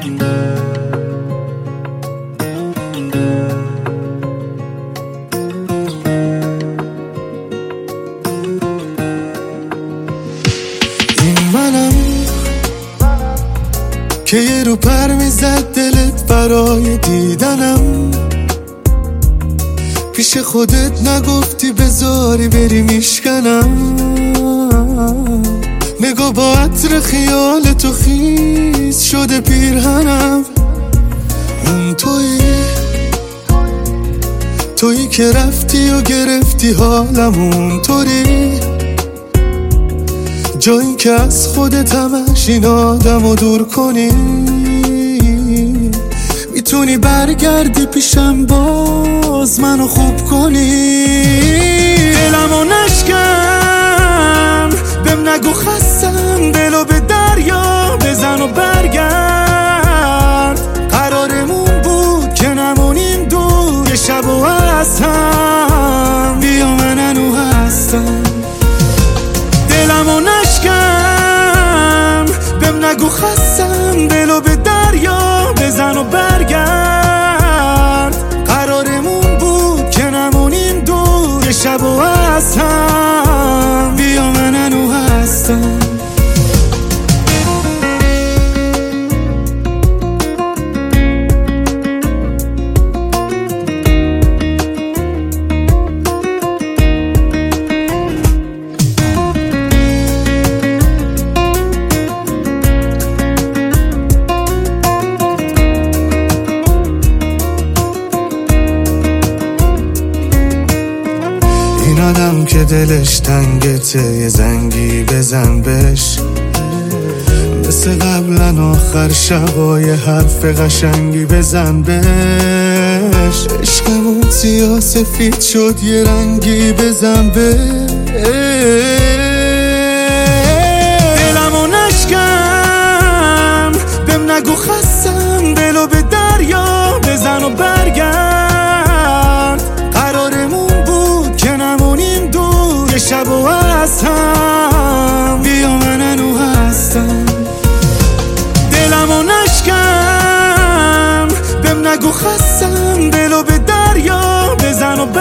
این منم که یه رو پر میزد دلت برای دیدنم، پیش خودت نگفتی بذاری بری میشکنم. نگاه با عطر خیال تو خیس شده پیرهنم. اون تویی که رفتی و گرفتی حالم، اون طوری جایی که از خودت همش این آدمو دور کنی. میتونی برگردی پیشم باز منو خوب کنی. دلمو نشکن بهم نگو خستم، دلو به دریا بزن و برگرد. قرارمون بود که نمونیم دور، یه شب و از هم بیا من هنو هستم. دلمو نشکن بهم نگو خستم، دلو به دریا بزن و برگرد. قرارمون بود که نمونیم دور، یه شب و از هم بیا من هنو هستم. این آدم که دلش تنگته یه زنگی بزن بهش، مثل قبلا آخر شبای حرف قشنگی بزن بهش. عشقمون سیاه سفید شد یه رنگی بزن بهش. دلمو نشکن بهم نگو خستم، دلو به دریا بزن و برگرد. قرارمون بود که نمونیم دور، یه شب و از هم بیا من هنو هستم. دلمو نشکن بهم نگو خستم، دلو به دریا بزن و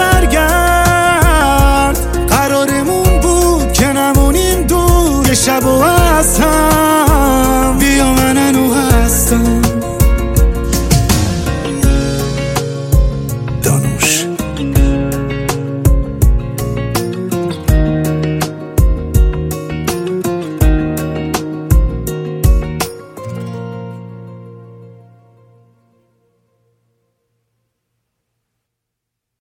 برگرد. قرارمون بود که نمونیم دور، یه شب و از هم